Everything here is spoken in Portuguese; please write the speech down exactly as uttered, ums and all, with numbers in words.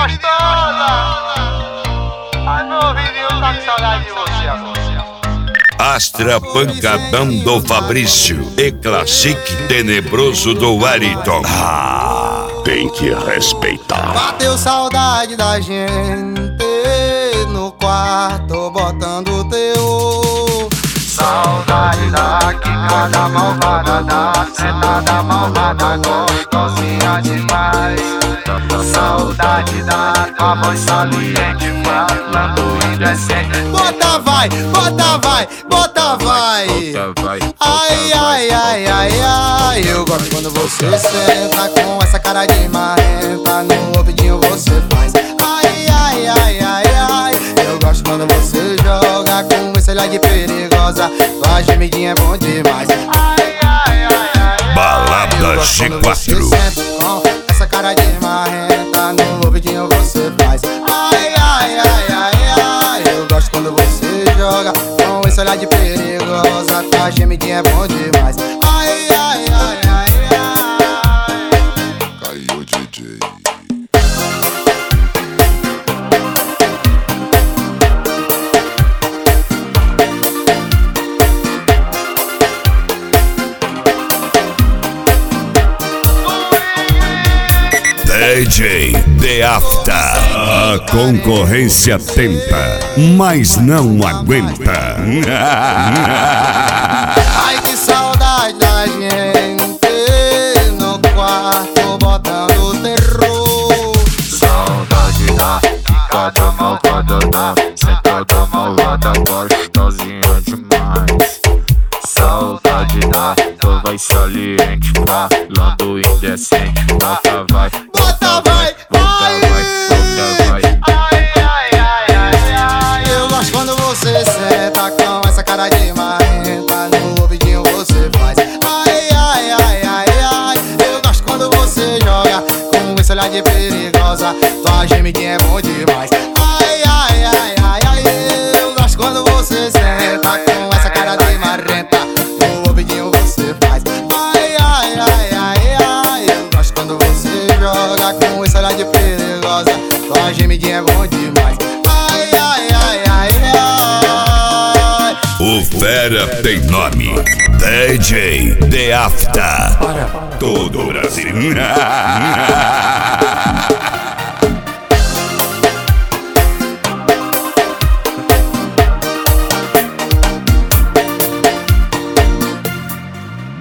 gostosa! Ai, meu ouvidinho tá com saudade de você agora. Astra Pancadão do Fabrício e Classic Tenebroso do Wellington. Ah, tem que respeitar. Bateu saudade da gente no quarto botando teu. Saudade da quicada malvada, da sentada malvada, gostosinha demais. Saudade da tua voz saliente, falando indecente. Bota vai, bota vai, bota vai. Ai, ai, ai, ai, ai. Eu gosto quando você senta com essa cara de marrenta. No ouvidinho você faz. Ai, ai, ai, ai, ai. Eu gosto quando você joga com esse olhar de perigosa. Tua gemidinha é bom demais. Ai, ai, ai, ai. Balada G quatro. Você senta com essa cara de marrenta. No ouvidinho você faz. Ai, ai, ai, ai, ai. Eu gosto quando você joga com esse olhar de perigosa. Tua gemidinha é bom demais. Ai, ai, ai, ai, ai. Caiu D J. D J The After. A concorrência tenta, mas não aguenta. Ai, que saudade da gente no quarto botando terror. Saudade da quicada malvada, da sentada malvada, gostosinha demais. Saudade da tua voz saliente, falando indecente. Bota vai, Bota vai, bota vai, bota vai. ai, ai, ai, ai, ai. Eu gosto quando você senta com essa cara de marrenta. No ouvidinho você faz. Ai, ai, ai, ai, ai. Eu gosto quando você joga com esse olhar de perigosa. Tua gemidinha é bom demais. Ai, ai, ai, ai, ai. Eu gosto quando você senta com essa cara de marrenta. No ouvidinho você faz. Ai, ai, ai, ai, ai. Eu gosto quando você joga com esse olhar de perigosa. Tua gemidinha é bom demais. Ai, ai, ai, ai, ai. O fera tem nome. D J The After. Para todo o Brasil.